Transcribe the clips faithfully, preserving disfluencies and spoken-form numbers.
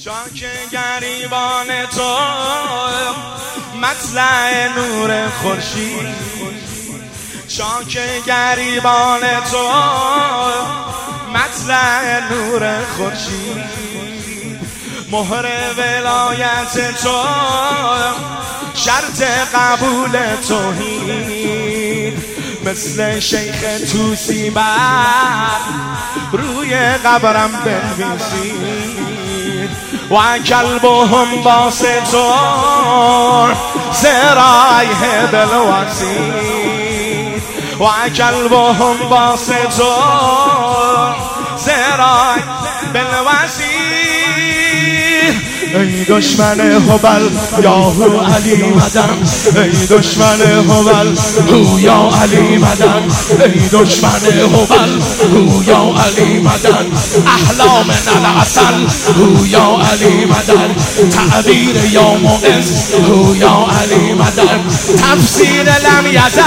چاک گریبان تو مطلع نور خورشید، چاک گریبان تو مطلع نور خورشید، مهر ولایت تو شرط قبول توحید، مثل شیخ توسی بر روی قبرم بنویسید، و کلبهم باسطون ذرایه بالوسید، و کلبهم باسطون ذرایه بالوسید. ای دشمن هبل یا هو علی مدن، ای دشمن هبل هو یا علی مدن، ای دشمن هبل هو یا علی مدن، احلام العسل هو یا علی مدن، تعبیر یا معز هو یا علی مدن، تفسیر لم یزل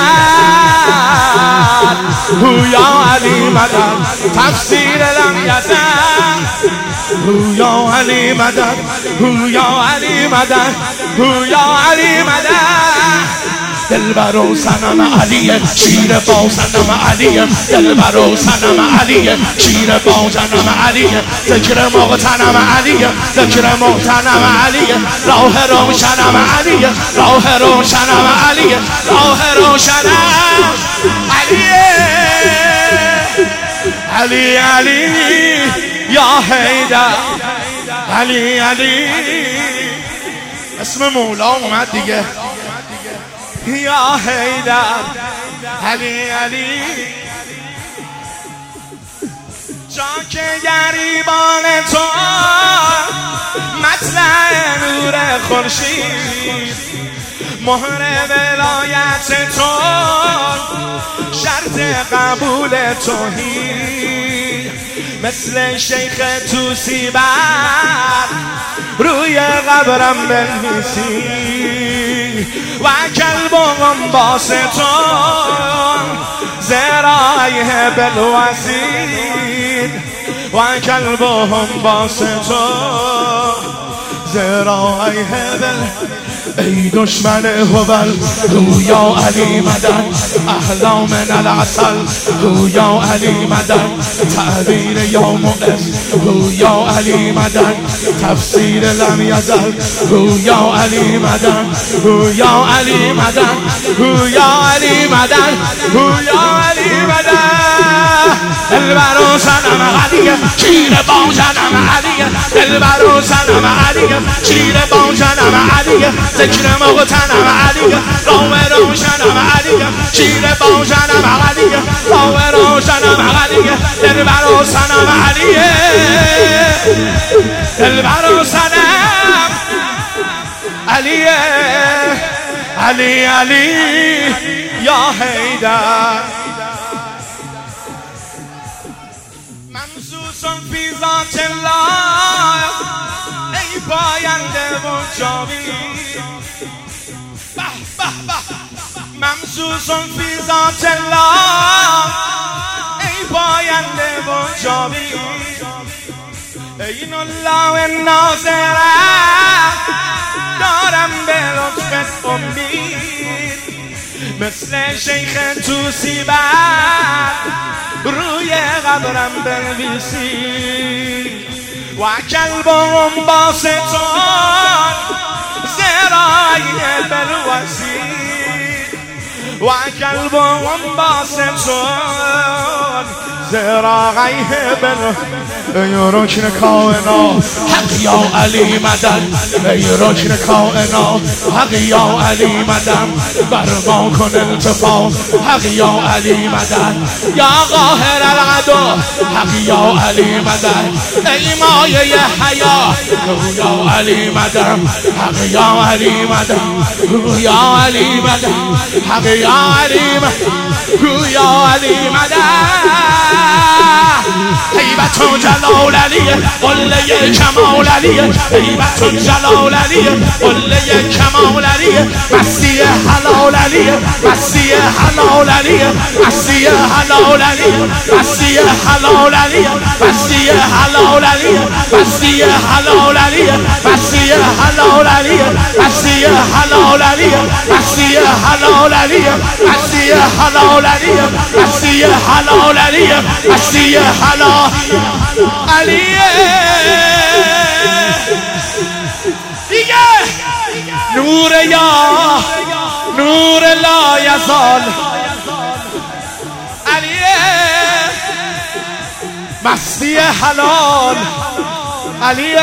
هو یا علی مدن، تفسیر لم یزل هو یا علی مدن، هو یا علی مدن، هو یا علی مدن. دلبر و صنم علیه، شیر با صنم علیه، دلبر و صنم علیه، شیر با صنم علیه، ذکر مغتنم علیه، ذکر مغتنم علیه، راه روشنم علیه، راه روشنم علیه، راه روشنم علیه، علی علی یا حیدر، علی علی. اسم مولا اومد دیگه، یا حیدر، علی علی. چاک گریبان تو مطلع نور خورشید، مهر ولایت تو شرط قبول توحید، مثل شیخ توسی بر روی قبرم بنویسی، و کلبهم باسطون ذرایه بالوسید، و کلبهم باسطون ذرایه بالوسید. ای دشمن هبل هو یا علی مدن، احلام العسل هو یا علی مدن، تعبیر یا معز هو یا علی مدن، تفسیر لم یزل هو یا علی مدن، هو یا علی مدن، هو یا علی مدن، هو یا علی مدن. دلبر و صنم علیه، شیر با صنم علیه، دلبر و صنم علیه، شیر با صنم علیه، ذکر مغتنم علیه، راه روشنم علیه، شیر با صنم علیه، راه روشنم علیه، دلبر و صنم علیه، دلبر و صنم علیه، علی علی یا حیدر. ممسوس فی ذات الله، ای پاینده و جاوید، به به به. ممسوس فی ذات الله، ای پاینده و جاوید، این الله ناظره دارم به لطفت امید، مثل شیخ توسی بر روی قبرم بنویسی، و کلبهم باسطون ذرایه بالوسید، و کلبهم باسطون ذرایه بالوسید. ای رکن کائنات حق یا علی مدن، ای رکن کائنات حق یا علی مدن، بر ما کن التفات حق یا علی مدن، یا قاهر العدا حق یا علی مدن، ای مایه حیا یا علی مدن، حق یا علی مدن، یا علی مدن، حق یا علی مدن، یا علی مدن. هیبت و جلال علیه قله کمال علیه هیبت و جلال علیه قله کمال علیه مستی حلال علیه مستی حلال علیه مستی حلال علیه مستی حلال علیه مستی حلال علیه مستی حلال علیه مستی حلال علیه مستی حلال علیه مستی حلال علیه مستی حلال علیه مستی حلال علیه مستی حلال علیه دیگه نور یا نور لا یزال علیه مستی حلال علیه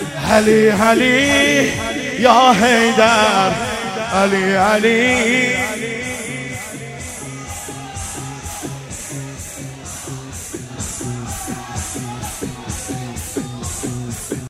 علی علی یا حیدر علی علی